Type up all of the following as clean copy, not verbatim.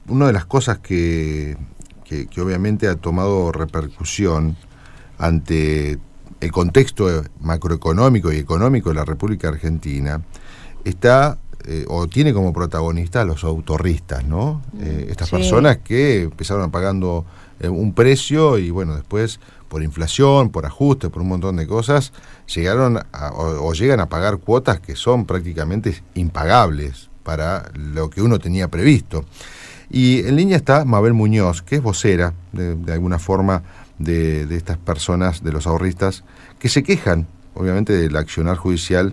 una de las cosas que obviamente ha tomado repercusión ante el contexto macroeconómico y económico de la República Argentina está o tiene como protagonista a los ahorristas, ¿no? Estas personas que empezaron pagando un precio y bueno, después por inflación, por ajustes, por un montón de cosas, llegaron o llegan a pagar cuotas que son prácticamente impagables para lo que uno tenía previsto. Y en línea está Mabel Muñoz, que es vocera, de alguna forma, de estas personas, de los ahorristas, que se quejan, obviamente, del accionar judicial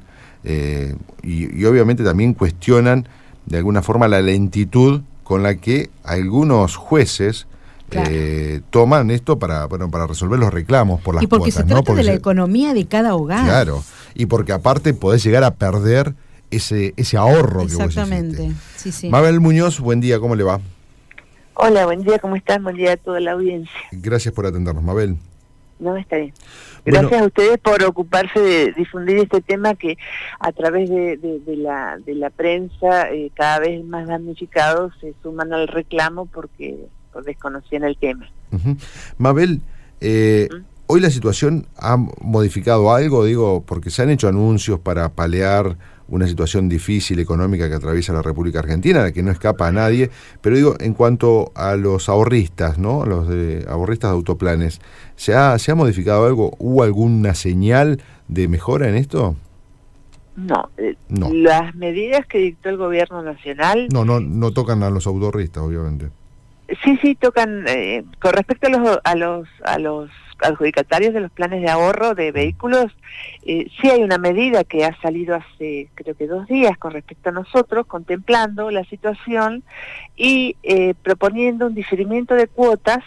y obviamente también cuestionan, de alguna forma, la lentitud con la que algunos jueces toman esto para resolver los reclamos por las cuotas. Y porque se trata de la economía de cada hogar. Claro, y porque aparte podés llegar a perder ese ahorro que vos hiciste. Exactamente, sí. Mabel Muñoz, buen día, ¿cómo le va? Hola, buen día, ¿cómo están? Buen día a toda la audiencia. Gracias por atendernos, Mabel. No, está bien. Gracias a ustedes por ocuparse de difundir este tema que a través de la prensa cada vez más damnificados se suman al reclamo porque desconocían el tema. Mabel, hoy la situación ha modificado algo, digo, porque se han hecho anuncios para paliar una situación difícil económica que atraviesa la República Argentina, de la que no escapa a nadie, pero digo, en cuanto a los ahorristas, ¿no? Los ahorristas de autoplanes, ¿se ha modificado algo? ¿Hubo alguna señal de mejora en esto? No. Las medidas que dictó el gobierno nacional... No tocan a los ahorristas, obviamente. Sí, tocan, con respecto a los adjudicatarios de los planes de ahorro de vehículos, sí hay una medida que ha salido hace creo que 2 días con respecto a nosotros, contemplando la situación y proponiendo un diferimiento de cuotas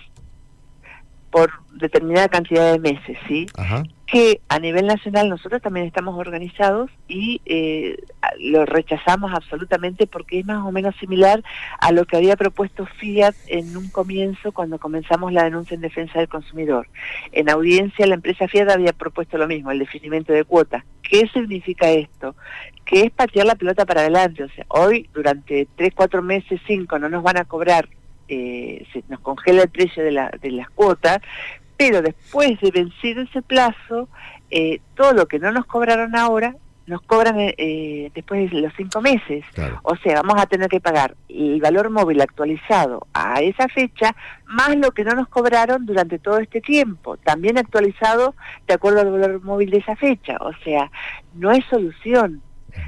por determinada cantidad de meses, ¿sí? Ajá. Que a nivel nacional nosotros también estamos organizados y lo rechazamos absolutamente porque es más o menos similar a lo que había propuesto Fiat en un comienzo cuando comenzamos la denuncia en defensa del consumidor. En audiencia la empresa Fiat había propuesto lo mismo, el definimiento de cuotas. ¿Qué significa esto? Que es patear la pelota para adelante, o sea, hoy durante 3, 4 meses, 5 no nos van a cobrar, se nos congela el precio de las cuotas, pero después de vencido ese plazo, todo lo que no nos cobraron ahora, nos cobran después de los 5 meses. Claro. O sea, vamos a tener que pagar el valor móvil actualizado a esa fecha, más lo que no nos cobraron durante todo este tiempo, también actualizado de acuerdo al valor móvil de esa fecha. O sea, no es solución,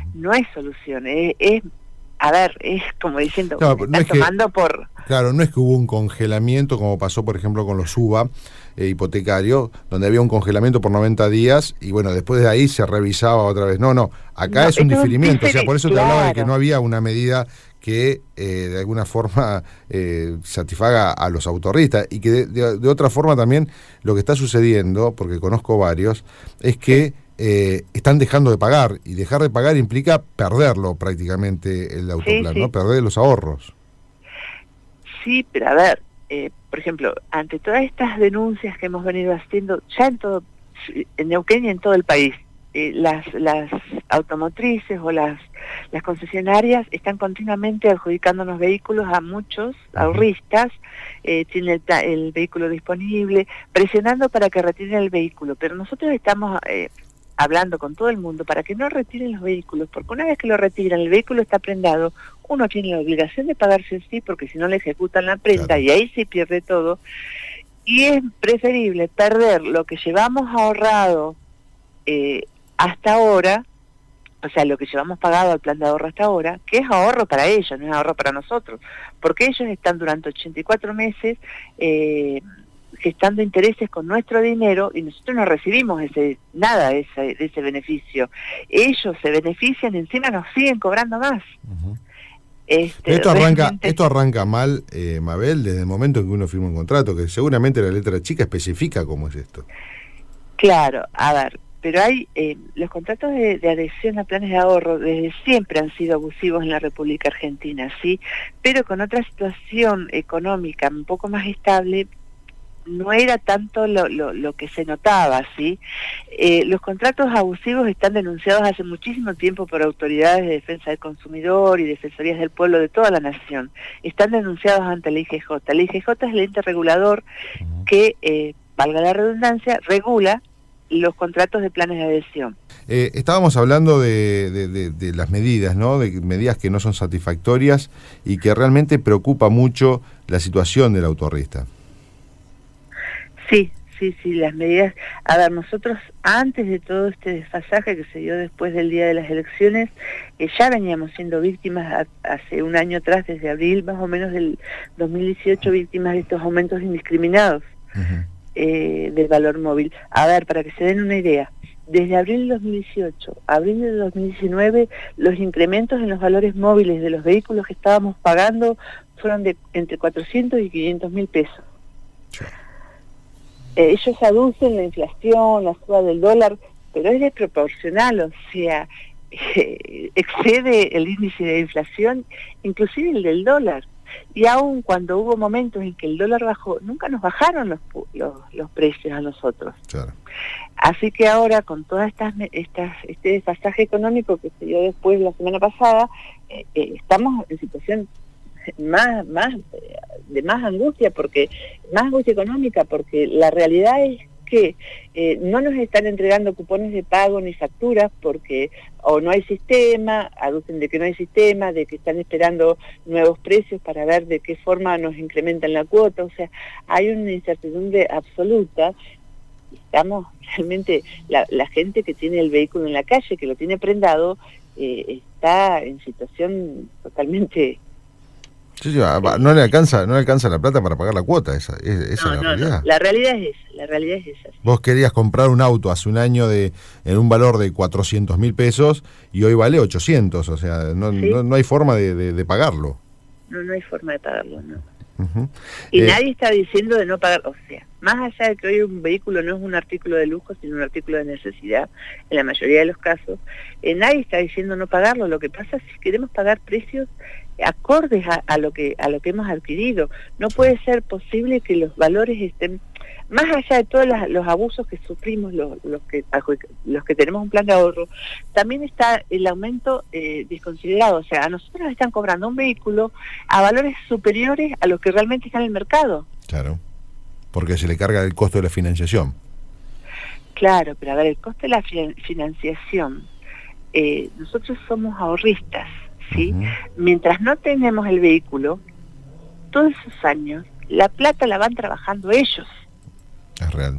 es como diciendo, Claro, no es que hubo un congelamiento como pasó, por ejemplo, con los UVA hipotecarios, donde había un congelamiento por 90 días y bueno, después de ahí se revisaba otra vez. Acá es un diferimiento, o sea, por eso te hablaba de que no había una medida que de alguna forma satisfaga a los ahorristas y que de otra forma también lo que está sucediendo, porque conozco varios, es que están dejando de pagar, y dejar de pagar implica perderlo prácticamente el autoplan, ¿no? Perder los ahorros. Sí, pero a ver, por ejemplo, ante todas estas denuncias que hemos venido haciendo, ya en Neuquén y en todo el país, las automotrices o las concesionarias están continuamente adjudicándonos vehículos a muchos ahorristas, tienen el vehículo disponible, presionando para que retiren el vehículo, pero nosotros estamos hablando con todo el mundo para que no retiren los vehículos, porque una vez que lo retiran, el vehículo está prendado, uno tiene la obligación de pagarse sí, porque si no le ejecutan la prenda, claro, y ahí se pierde todo, y es preferible perder lo que llevamos ahorrado hasta ahora, o sea, lo que llevamos pagado al plan de ahorro hasta ahora, que es ahorro para ellos, no es ahorro para nosotros, porque ellos están durante 84 meses gestando intereses con nuestro dinero y nosotros no recibimos nada de ese beneficio. Ellos se benefician y encima nos siguen cobrando más. Uh-huh. Esto arranca mal, Mabel, desde el momento en que uno firma un contrato, que seguramente la letra chica especifica cómo es esto. Claro, a ver, pero hay los contratos de adhesión a planes de ahorro desde siempre han sido abusivos en la República Argentina, ¿sí? Pero con otra situación económica un poco más estable, no era tanto lo que se notaba, ¿sí? Los contratos abusivos están denunciados hace muchísimo tiempo por autoridades de defensa del consumidor y defensorías del pueblo de toda la nación. Están denunciados ante la IGJ. La IGJ es el ente regulador que, valga la redundancia, regula los contratos de planes de adhesión. Estábamos hablando de las medidas, ¿no? De medidas que no son satisfactorias y que realmente preocupa mucho la situación del autorrista. Sí, las medidas. A ver, nosotros antes de todo este desfasaje que se dio después del día de las elecciones, ya veníamos siendo víctimas hace un año atrás, desde abril más o menos del 2018, víctimas de estos aumentos indiscriminados del valor móvil. A ver, para que se den una idea, desde abril del 18 a abril del 2019, los incrementos en los valores móviles de los vehículos que estábamos pagando fueron de entre 400 y 500 mil pesos. Ellos aducen la inflación, la suba del dólar, pero es desproporcional, o sea, excede el índice de inflación, inclusive el del dólar. Y aun cuando hubo momentos en que el dólar bajó, nunca nos bajaron los precios a nosotros. Claro. Así que ahora, con todas este desfasaje económico que se dio después la semana pasada, estamos en situación de más angustia económica, porque la realidad es que no nos están entregando cupones de pago ni facturas porque o no hay sistema, aducen de que no hay sistema, de que están esperando nuevos precios para ver de qué forma nos incrementan la cuota, o sea, hay una incertidumbre absoluta. Estamos realmente, la gente que tiene el vehículo en la calle, que lo tiene prendado, está en situación totalmente... Sí, no le alcanza la plata para pagar la cuota, esa es la realidad. No. La realidad es esa. Vos querías comprar un auto hace un año en un valor de 400.000 pesos y hoy vale 800, o sea, no hay forma de pagarlo. No hay forma de pagarlo, no. Y nadie está diciendo de no pagar, o sea, más allá de que hoy un vehículo no es un artículo de lujo, sino un artículo de necesidad, en la mayoría de los casos, nadie está diciendo no pagarlo. Lo que pasa es que queremos pagar precios acordes a lo que hemos adquirido. No puede ser posible que los valores estén, más allá de todos los abusos que sufrimos los que tenemos un plan de ahorro, también está el aumento desconsiderado. O sea, a nosotros nos están cobrando un vehículo a valores superiores a los que realmente están en el mercado. Claro, porque se le carga el costo de la financiación. Claro, pero a ver, el costo de la financiación, nosotros somos ahorristas, ¿sí? Mientras no tenemos el vehículo, todos esos años, la plata la van trabajando ellos. Es real.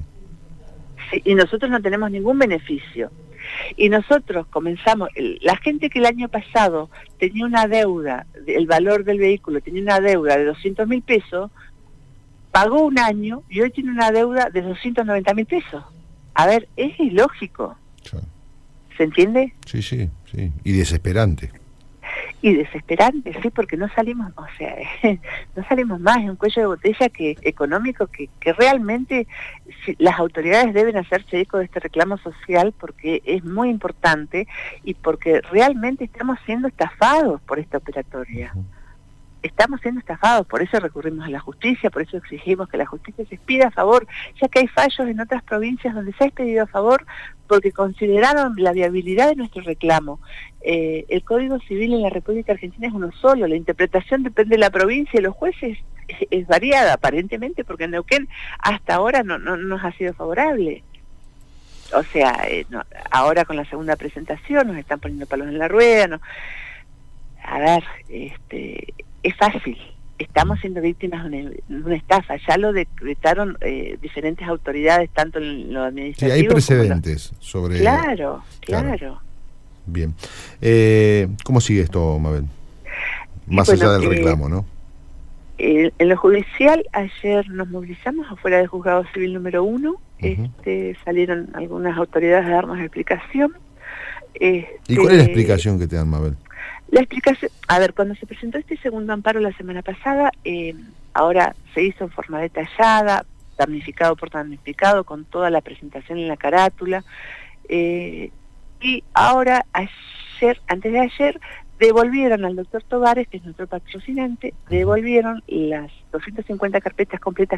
Sí, y nosotros no tenemos ningún beneficio. Y nosotros comenzamos, la gente que el año pasado tenía una deuda, el valor del vehículo tenía una deuda de 200.000 pesos, pagó un año y hoy tiene una deuda de 290.000 pesos. A ver, es ilógico. Sí. ¿Se entiende? Sí. Y desesperante. Y desesperante, sí, porque no salimos, o sea, no salimos más, es un cuello de botella económico que realmente las autoridades deben hacerse eco de este reclamo social, porque es muy importante y porque realmente estamos siendo estafados por esta operatoria. Estamos siendo estafados, por eso recurrimos a la justicia, por eso exigimos que la justicia se expida a favor, ya que hay fallos en otras provincias donde se ha expedido a favor porque consideraron la viabilidad de nuestro reclamo. El Código Civil en la República Argentina es uno solo, la interpretación depende de la provincia y los jueces es variada aparentemente, porque en Neuquén hasta ahora no nos ha sido favorable. O sea, ahora con la segunda presentación nos están poniendo palos en la rueda. No. A ver, es fácil. Estamos siendo víctimas de una estafa. Ya lo decretaron diferentes autoridades, tanto en lo administrativo. Sí, hay precedentes sobre... Claro. Bien. ¿Cómo sigue esto, Mabel? Más allá del reclamo, ¿no? En lo judicial, ayer nos movilizamos afuera del Juzgado Civil número 1. Salieron algunas autoridades a darnos explicación. ¿Y cuál es la explicación que te dan, Mabel? La explicación, a ver, cuando se presentó este segundo amparo la semana pasada, ahora se hizo en forma detallada, damnificado por damnificado, con toda la presentación en la carátula, y ahora antes de ayer, devolvieron al doctor Tovares, que es nuestro patrocinante, devolvieron las 250 carpetas completas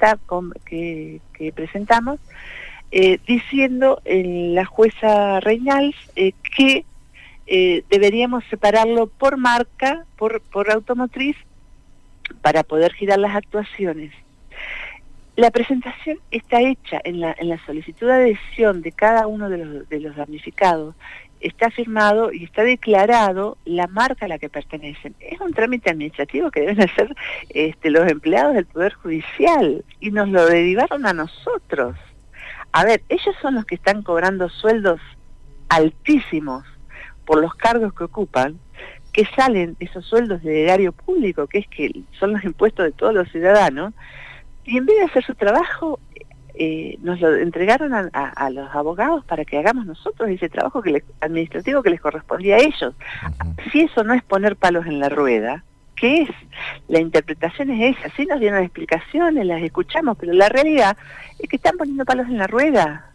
que presentamos, diciendo la jueza Reynals que deberíamos separarlo por marca, por automotriz, para poder girar las actuaciones. La presentación está hecha en la solicitud de adhesión de cada uno de los damnificados, está firmado y está declarado la marca a la que pertenecen. Es un trámite administrativo que deben hacer los empleados del Poder Judicial, y nos lo derivaron a nosotros. A ver, ellos son los que están cobrando sueldos altísimos por los cargos que ocupan, que salen esos sueldos del erario público, que son los impuestos de todos los ciudadanos, y en vez de hacer su trabajo, nos lo entregaron a los abogados para que hagamos nosotros ese trabajo administrativo que les correspondía a ellos. Si eso no es poner palos en la rueda, ¿qué es? La interpretación es esa. Sí nos dieron explicaciones, las escuchamos, pero la realidad es que están poniendo palos en la rueda.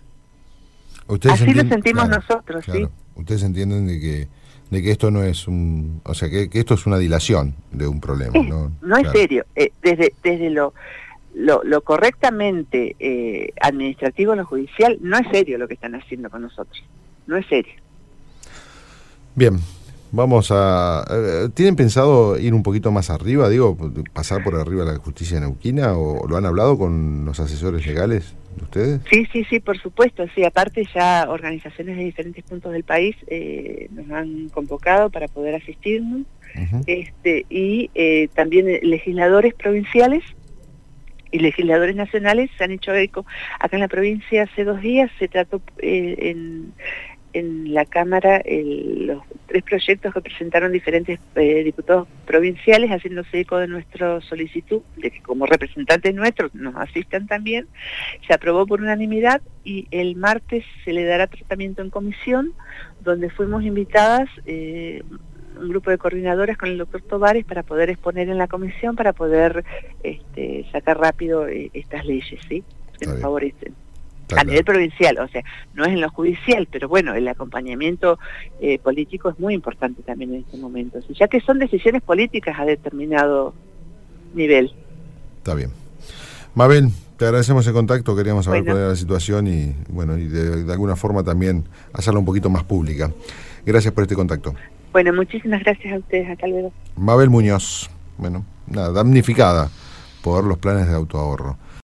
Así lo sentimos nosotros, claro. ¿sí? Ustedes entienden de que esto no es o sea, que esto es una dilación de un problema, ¿no? No es serio. Desde lo correctamente administrativo, lo judicial, no es serio lo que están haciendo con nosotros. No es serio. Bien, vamos ¿tienen pensado ir un poquito más arriba, pasar por arriba de la justicia neuquina, o lo han hablado con los asesores legales de ustedes? Sí, por supuesto, sí. Aparte ya organizaciones de diferentes puntos del país nos han convocado para poder asistirnos, y también legisladores provinciales y legisladores nacionales se han hecho eco. Acá en la provincia hace 2 días se trató en la Cámara los 3 proyectos que presentaron diferentes diputados provinciales, haciéndose eco de nuestra solicitud, de que como representantes nuestros nos asistan también. Se aprobó por unanimidad y el martes se le dará tratamiento en comisión, donde fuimos invitadas un grupo de coordinadoras con el doctor Tovares para poder exponer en la comisión, para poder sacar rápido estas leyes, ¿sí? Que nos favorecen. A nivel provincial, o sea, no es en lo judicial, pero bueno, el acompañamiento político es muy importante también en este momento, ya que son decisiones políticas a determinado nivel. Está bien. Mabel, te agradecemos el contacto, queríamos saber cuál era la situación y bueno, y de alguna forma también hacerla un poquito más pública. Gracias por este contacto. Bueno, muchísimas gracias a ustedes, hasta luego. Mabel Muñoz, damnificada por los planes de autoahorro.